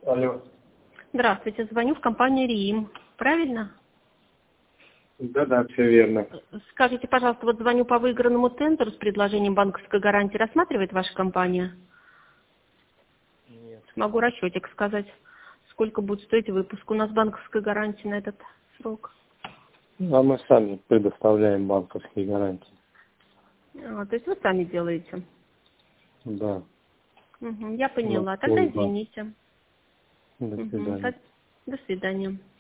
Алло. Здравствуйте, звоню в компанию РИИМ. Правильно? Да, все верно. Скажите, пожалуйста, вот звоню по выигранному тендеру с предложением банковской гарантии. Рассматривает ваша компания? Нет. Могу расчетик сказать, сколько будет стоить выпуск. У нас банковская гарантия на этот срок. А мы сами предоставляем банковские гарантии. То есть вы сами делаете? Да. Я У нас поняла. Тогда свой банк. извините. До свидания. До свидания.